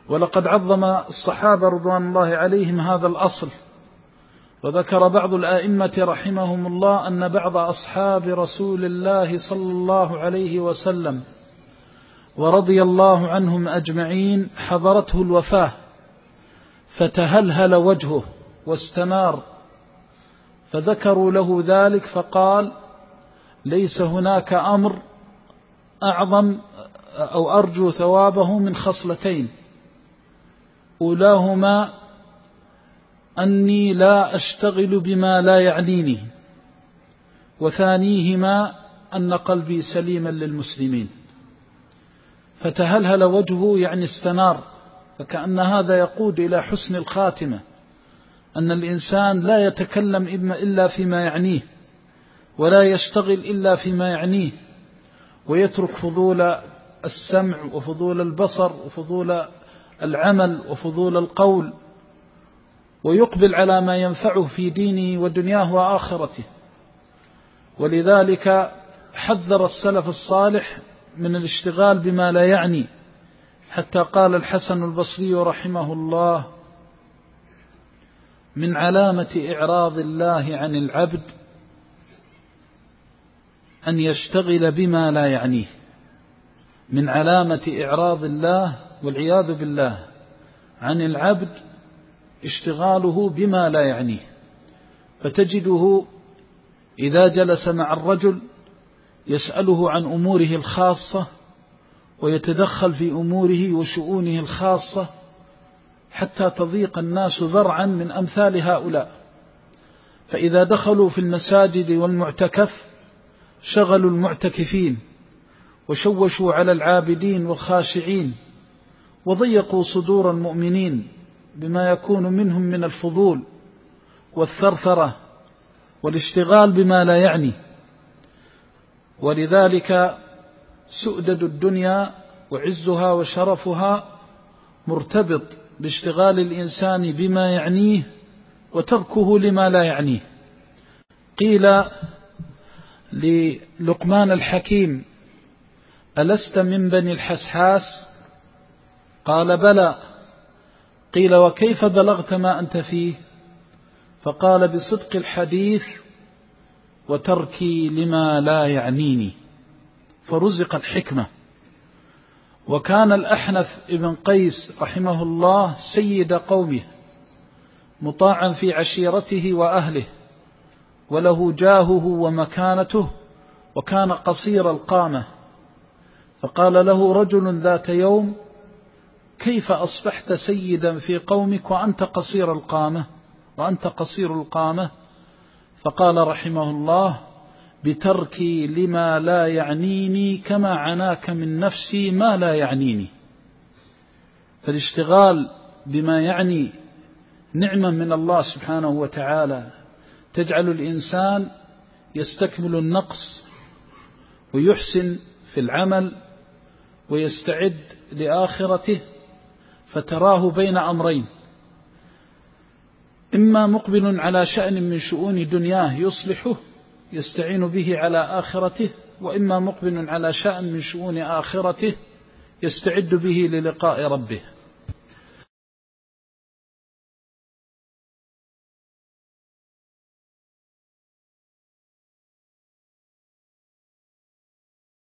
ولقد عظم الصحابة رضوان الله عليهم هذا الأصل. وذكر بعض الآئمة رحمهم الله أن بعض أصحاب رسول الله صلى الله عليه وسلم ورضي الله عنهم أجمعين حضرته الوفاة فتهلهل وجهه واستنار، فذكروا له ذلك فقال: ليس هناك أمر أعظم أو أرجو ثوابه من خصلتين، أولاهما أني لا أشتغل بما لا يعنيني، وثانيهما أن قلبي سليما للمسلمين. فتهلهل وجهه يعني استنار، فكأن هذا يقود إلى حسن الخاتمة، أن الإنسان لا يتكلم إلا فيما يعنيه، ولا يشتغل إلا فيما يعنيه، ويترك فضول السمع وفضول البصر وفضول العمل وفضول القول، ويقبل على ما ينفعه في دينه ودنياه وآخرته. ولذلك حذر السلف الصالح من الاشتغال بما لا يعني، حتى قال الحسن البصري رحمه الله: من علامة إعراض الله عن العبد أن يشتغل بما لا يعنيه. من علامة إعراض الله والعياذ بالله عن العبد اشتغاله بما لا يعنيه، فتجده إذا جلس مع الرجل يسأله عن أموره الخاصة ويتدخل في أموره وشؤونه الخاصة، حتى تضيق الناس ذرعا من أمثال هؤلاء. فإذا دخلوا في المساجد والمعتكف شغلوا المعتكفين وشوشوا على العابدين والخاشعين، وضيقوا صدور المؤمنين بما يكون منهم من الفضول والثرثرة والاشتغال بما لا يعني. ولذلك سؤدد الدنيا وعزها وشرفها مرتبط باشتغال الإنسان بما يعنيه وتركه لما لا يعنيه. قيل للقمان الحكيم: ألست من بني الحسحاس؟ قال: بلى. قيل: وكيف بلغت ما أنت فيه؟ فقال: بصدق الحديث وتركي لما لا يعنيني. فرزق الحكمة. وكان الأحنف ابن قيس رحمه الله سيد قومه، مطاعا في عشيرته وأهله، وله جاهه ومكانته، وكان قصير القامة. فقال له رجل ذات يوم: كيف أصبحت سيدا في قومك وأنت قصير القامة؟ فقال رحمه الله: بتركي لما لا يعنيني كما عناك من نفسي ما لا يعنيني. فالاشتغال بما يعني نعمة من الله سبحانه وتعالى تجعل الإنسان يستكمل النقص ويحسن في العمل ويستعد لآخرته، فتراه بين أمرين: إما مقبل على شأن من شؤون دنياه يصلحه يستعين به على آخرته، وإما مقبل على شأن من شؤون آخرته يستعد به للقاء ربه.